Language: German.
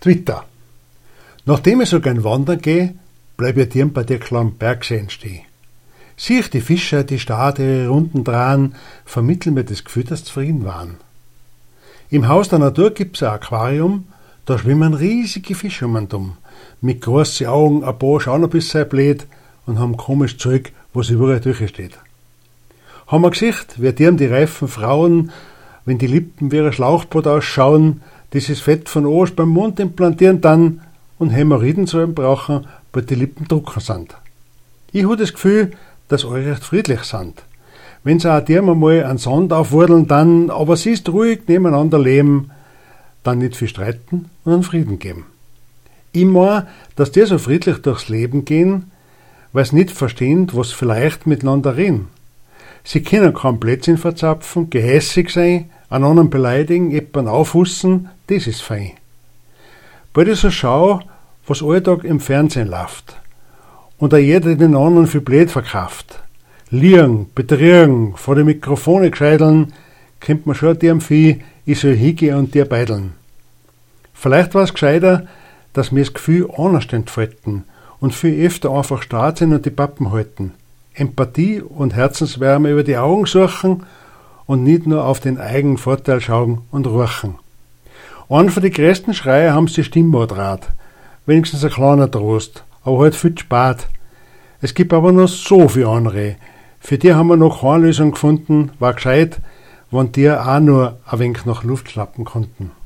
Twitter. Nachdem ich so gern wandern gehe, bleib ich dir bei der kleinen Bergseen stehen. Sieh ich die Fischer, die Stade ihre Runden drehen, vermitteln mir das Gefühl, dass sie zufrieden waren. Im Haus der Natur gibt's ein Aquarium, da schwimmen riesige Fische um und um. Mit großen Augen, ein paar schauen ein bisschen blöd und haben komisch Zeug, was überall durchsteht. Haben wir Gesicht, wie die reifen Frauen, wenn die Lippen wie ein Schlauchboot ausschauen, dieses Fett von Ost beim Mund implantieren dann und Hämorrhoiden sollen brauchen, weil die Lippen trocken sind. Ich habe das Gefühl, dass eure recht friedlich sind. Wenn sie auch dir mal einen Sand aufwurdeln, dann, aber sie ist ruhig nebeneinander leben, dann nicht viel streiten und einen Frieden geben. Ich meine, dass die so friedlich durchs Leben gehen, weil sie nicht verstehen, was vielleicht miteinander reden. Sie können keinen Blödsinn verzapfen, gehässig sein, einen anderen beleidigen, jemanden aufhussen, das ist fein. Bald ich so schaue, was alltag im Fernsehen läuft und auch jeder den anderen für blöd verkauft. Liegen, betrügen, vor die Mikrofone gescheiteln, kommt man schon dem Vieh, ich soll hingehen und dir beideln. Vielleicht war es gescheiter, dass mir das Gefühl anders entfalten und viel öfter einfach stark sind und die Pappen halten. Empathie und Herzenswärme über die Augen suchen und nicht nur auf den eigenen Vorteil schauen und ruchen. Einen von den größten Schreien haben sie Stimmmordrat. Wenigstens ein kleiner Trost, aber halt viel spät. Es gibt aber noch so viele andere. Für die haben wir noch keine Lösung gefunden, war gescheit, wenn die auch nur ein wenig nach Luft schnappen konnten.